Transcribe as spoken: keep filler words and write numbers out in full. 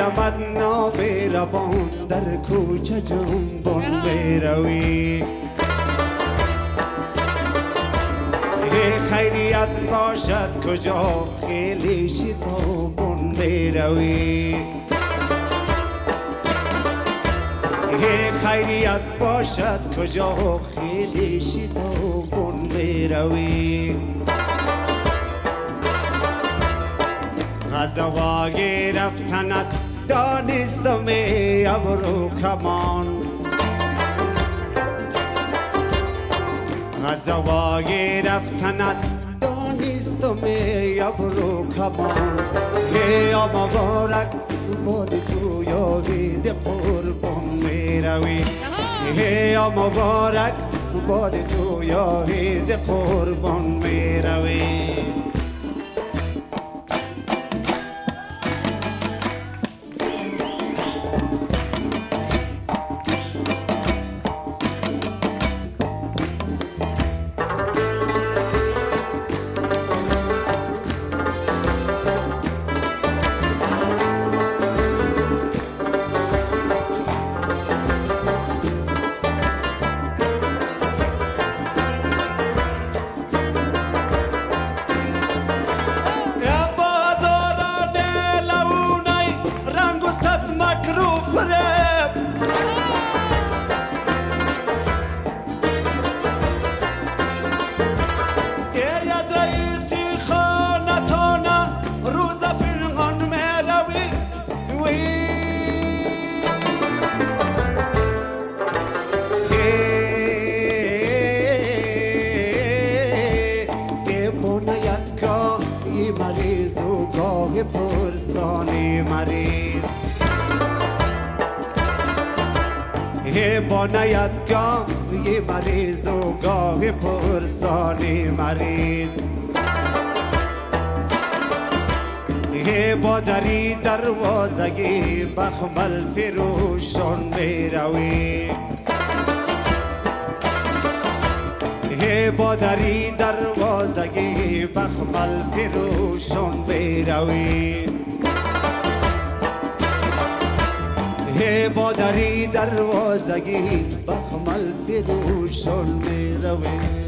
آمد نامهربان در کوچه جنبان بروی خیریت باشد کجا خیلی شتابان بروی خیریت باشد کجا خیلی شتابان بروی غذا گرفتنت دانستم ابرو کمان غذا گرفتنت دانستم ابرو کمان یا مبارک باد تو یاوید قربان میروی یا مبارک باد تو یاوید قربان میروی مریض و گاه پرسانی مریض هی بانید گاه یه مریض و گاه پرسانی مریض هی با دری دروازگی بخمل فروشان میروی با دری دروازگی بخمل فروشان بیروی با دری دروازگی بخمل فروشان بیروی